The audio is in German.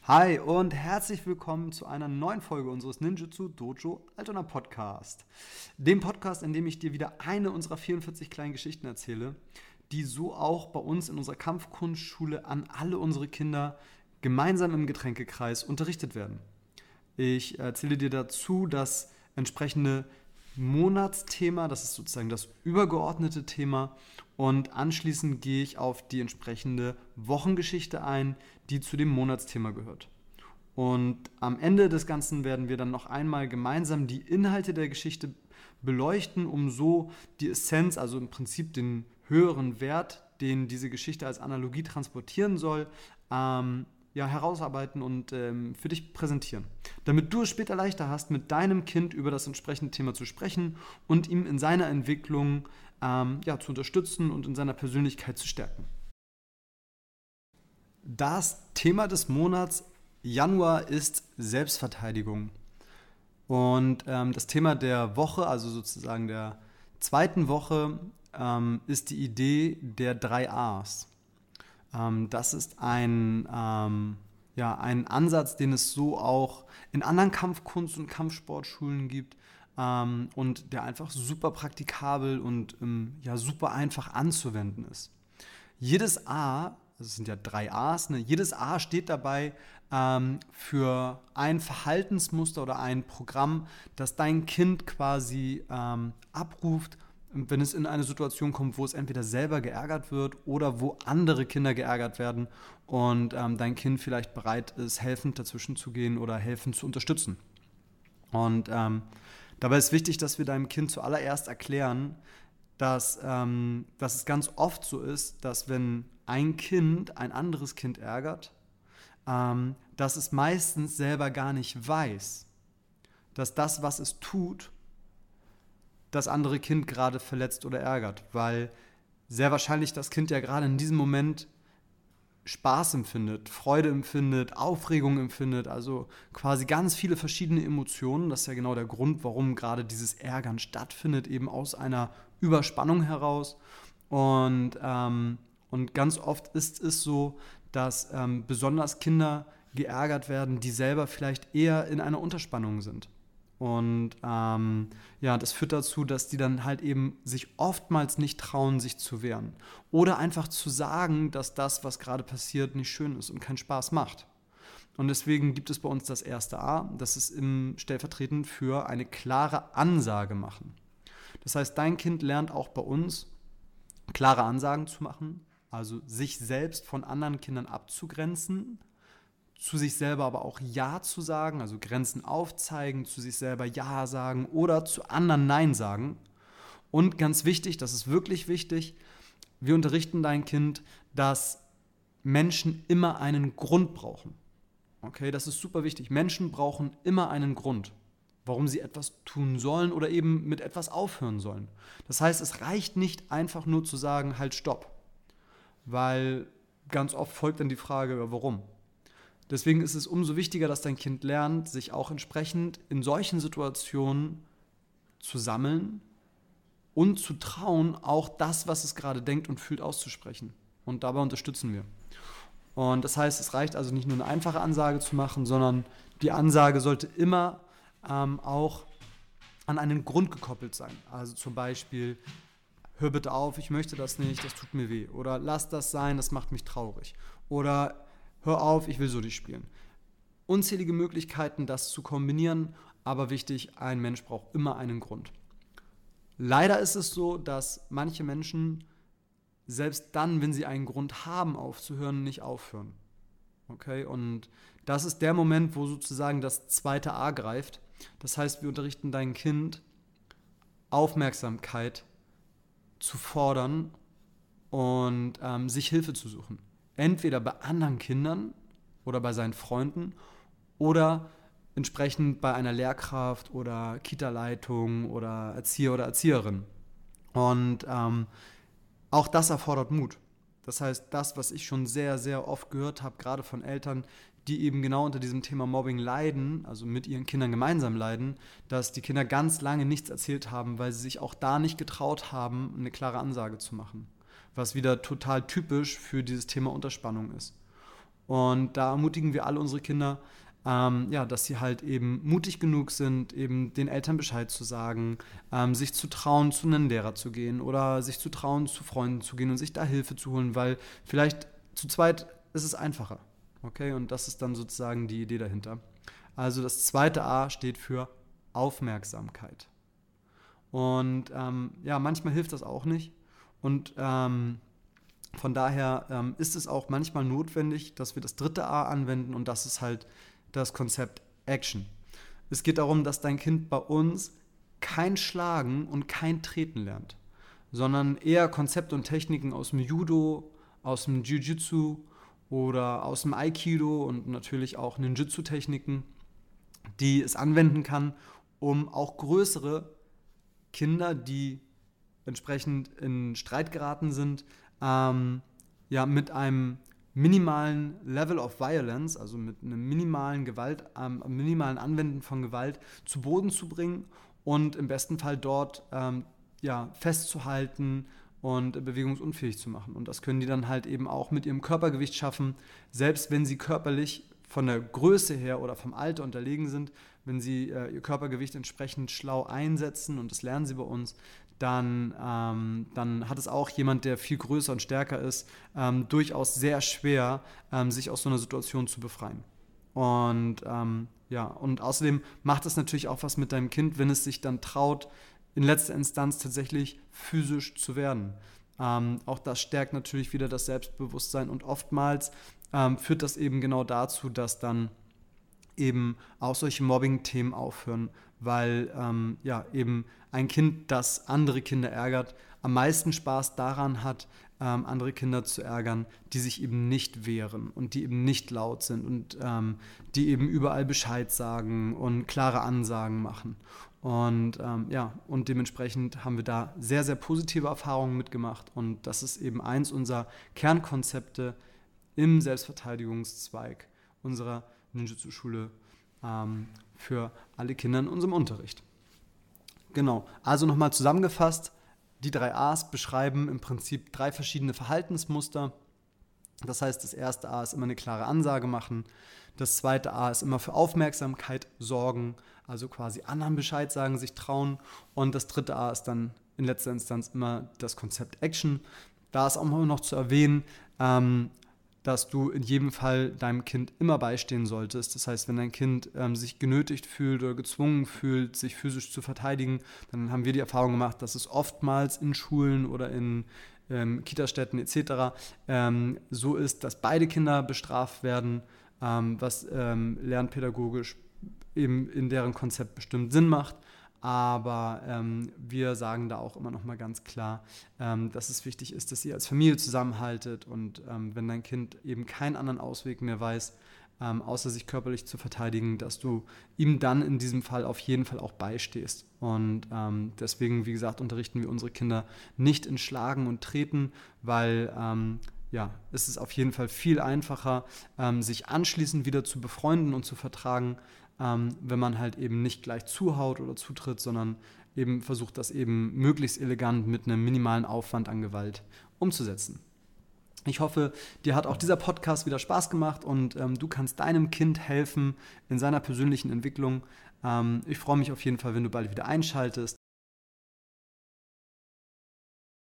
Hi und herzlich willkommen zu einer neuen Folge unseres Ninjutsu Dojo Altona Podcast. Dem Podcast, in dem ich dir wieder eine unserer 44 kleinen Geschichten erzähle, die so auch bei uns in unserer Kampfkunstschule an alle unsere Kinder gemeinsam im Getränkekreis unterrichtet werden. Ich erzähle dir dazu das entsprechende Monatsthema, das ist sozusagen das übergeordnete Thema, und anschließend gehe ich auf die entsprechende Wochengeschichte ein, die zu dem Monatsthema gehört. Und am Ende des Ganzen werden wir dann noch einmal gemeinsam die Inhalte der Geschichte beleuchten, um so die Essenz, also im Prinzip den höheren Wert, den diese Geschichte als Analogie transportieren soll, herausarbeiten und für dich präsentieren. Damit du es später leichter hast, mit deinem Kind über das entsprechende Thema zu sprechen und ihm in seiner Entwicklung zu unterstützen und in seiner Persönlichkeit zu stärken. Das Thema des Monats Januar ist Selbstverteidigung. Und das Thema der Woche, also sozusagen der zweiten Woche, ist die Idee der 3 A's. Das ist ein Ansatz, den es so auch in anderen Kampfkunst- und Kampfsportschulen gibt und der einfach super praktikabel und super einfach anzuwenden ist. Jedes A, also es sind ja 3 A's, ne? Jedes A steht dabei für ein Verhaltensmuster oder ein Programm, das dein Kind quasi abruft, wenn es in eine Situation kommt, wo es entweder selber geärgert wird oder wo andere Kinder geärgert werden und dein Kind vielleicht bereit ist, helfend dazwischen zu gehen oder helfend zu unterstützen. Und dabei ist wichtig, dass wir deinem Kind zuallererst erklären, dass es ganz oft so ist, dass wenn ein Kind ein anderes Kind ärgert, dass es meistens selber gar nicht weiß, dass das, was es tut, das andere Kind gerade verletzt oder ärgert, weil sehr wahrscheinlich das Kind ja gerade in diesem Moment Spaß empfindet, Freude empfindet, Aufregung empfindet, also quasi ganz viele verschiedene Emotionen. Das ist ja genau der Grund, warum gerade dieses Ärgern stattfindet, eben aus einer Überspannung heraus. Und ganz oft ist es so, dass besonders Kinder geärgert werden, die selber vielleicht eher in einer Unterspannung sind. Und das führt dazu, dass die dann halt eben sich oftmals nicht trauen, sich zu wehren. Oder einfach zu sagen, dass das, was gerade passiert, nicht schön ist und keinen Spaß macht. Und deswegen gibt es bei uns das erste A, das ist stellvertretend für eine klare Ansage machen. Das heißt, dein Kind lernt auch bei uns, klare Ansagen zu machen, also sich selbst von anderen Kindern abzugrenzen, zu sich selber aber auch Ja zu sagen, also Grenzen aufzeigen, zu sich selber Ja sagen oder zu anderen Nein sagen. Und ganz wichtig, das ist wirklich wichtig, wir unterrichten dein Kind, dass Menschen immer einen Grund brauchen. Okay, das ist super wichtig. Menschen brauchen immer einen Grund, warum sie etwas tun sollen oder eben mit etwas aufhören sollen. Das heißt, es reicht nicht einfach nur zu sagen, halt, stopp. Weil ganz oft folgt dann die Frage, warum? Deswegen ist es umso wichtiger, dass dein Kind lernt, sich auch entsprechend in solchen Situationen zu sammeln und zu trauen, auch das, was es gerade denkt und fühlt, auszusprechen. Und dabei unterstützen wir. Und das heißt, es reicht also nicht nur eine einfache Ansage zu machen, sondern die Ansage sollte immer auch an einen Grund gekoppelt sein. Also zum Beispiel, hör bitte auf, ich möchte das nicht, das tut mir weh. Oder lass das sein, das macht mich traurig. Oder hör auf, ich will so nicht spielen. Unzählige Möglichkeiten, das zu kombinieren, aber wichtig, ein Mensch braucht immer einen Grund. Leider ist es so, dass manche Menschen selbst dann, wenn sie einen Grund haben, aufzuhören, nicht aufhören. Okay, und das ist der Moment, wo sozusagen das zweite A greift. Das heißt, wir unterrichten dein Kind, Aufmerksamkeit zu fordern und sich Hilfe zu suchen. Entweder bei anderen Kindern oder bei seinen Freunden oder entsprechend bei einer Lehrkraft oder Kita-Leitung oder Erzieher oder Erzieherin. Und auch das erfordert Mut. Das heißt, das, was ich schon sehr, sehr oft gehört habe, gerade von Eltern, die eben genau unter diesem Thema Mobbing leiden, also mit ihren Kindern gemeinsam leiden, dass die Kinder ganz lange nichts erzählt haben, weil sie sich auch da nicht getraut haben, eine klare Ansage zu machen. Was wieder total typisch für dieses Thema Unterspannung ist. Und da ermutigen wir alle unsere Kinder, dass sie halt eben mutig genug sind, eben den Eltern Bescheid zu sagen, sich zu trauen, zu einem Lehrer zu gehen oder sich zu trauen, zu Freunden zu gehen und sich da Hilfe zu holen, weil vielleicht zu zweit ist es einfacher. Okay, und das ist dann sozusagen die Idee dahinter. Also das zweite A steht für Aufmerksamkeit. Und manchmal hilft das auch nicht. Und von daher ist es auch manchmal notwendig, dass wir das dritte A anwenden und das ist halt das Konzept Action. Es geht darum, dass dein Kind bei uns kein Schlagen und kein Treten lernt, sondern eher Konzepte und Techniken aus dem Judo, aus dem Jiu-Jitsu oder aus dem Aikido und natürlich auch Ninjutsu-Techniken, die es anwenden kann, um auch größere Kinder, die entsprechend in Streit geraten sind, mit einem minimalen Level of Violence, also mit einem minimalen minimalen Anwenden von Gewalt zu Boden zu bringen und im besten Fall dort festzuhalten und bewegungsunfähig zu machen. Und das können die dann halt eben auch mit ihrem Körpergewicht schaffen, selbst wenn sie körperlich von der Größe her oder vom Alter unterlegen sind, wenn sie ihr Körpergewicht entsprechend schlau einsetzen, und das lernen sie bei uns, dann hat es auch jemand, der viel größer und stärker ist, durchaus sehr schwer, sich aus so einer Situation zu befreien. Und und außerdem macht es natürlich auch was mit deinem Kind, wenn es sich dann traut, in letzter Instanz tatsächlich physisch zu werden. Auch das stärkt natürlich wieder das Selbstbewusstsein und oftmals führt das eben genau dazu, dass dann eben auch solche Mobbing-Themen aufhören, weil eben ein Kind, das andere Kinder ärgert, am meisten Spaß daran hat, andere Kinder zu ärgern, die sich eben nicht wehren und die eben nicht laut sind und die eben überall Bescheid sagen und klare Ansagen machen. Und und dementsprechend haben wir da sehr, sehr positive Erfahrungen mitgemacht und das ist eben eins unserer Kernkonzepte im Selbstverteidigungszweig unserer Ninjutsu-Schule für alle Kinder in unserem Unterricht. Genau, also nochmal zusammengefasst, die 3 A's beschreiben im Prinzip 3 verschiedene Verhaltensmuster. Das heißt, das erste A ist immer eine klare Ansage machen, das zweite A ist immer für Aufmerksamkeit sorgen, also quasi anderen Bescheid sagen, sich trauen, und das dritte A ist dann in letzter Instanz immer das Konzept Action. Da ist auch noch zu erwähnen, dass du in jedem Fall deinem Kind immer beistehen solltest. Das heißt, wenn dein Kind sich genötigt fühlt oder gezwungen fühlt, sich physisch zu verteidigen, dann haben wir die Erfahrung gemacht, dass es oftmals in Schulen oder in Kitastätten etc. So ist, dass beide Kinder bestraft werden, was lernpädagogisch eben in deren Konzept bestimmt Sinn macht. Aber wir sagen da auch immer noch mal ganz klar, dass es wichtig ist, dass ihr als Familie zusammenhaltet und wenn dein Kind eben keinen anderen Ausweg mehr weiß, außer sich körperlich zu verteidigen, dass du ihm dann in diesem Fall auf jeden Fall auch beistehst. Und deswegen, wie gesagt, unterrichten wir unsere Kinder nicht in Schlagen und Treten, weil es ist auf jeden Fall viel einfacher, sich anschließend wieder zu befreunden und zu vertragen, wenn man halt eben nicht gleich zuhaut oder zutritt, sondern eben versucht, das eben möglichst elegant mit einem minimalen Aufwand an Gewalt umzusetzen. Ich hoffe, dir hat auch dieser Podcast wieder Spaß gemacht und du kannst deinem Kind helfen in seiner persönlichen Entwicklung. Ich freue mich auf jeden Fall, wenn du bald wieder einschaltest.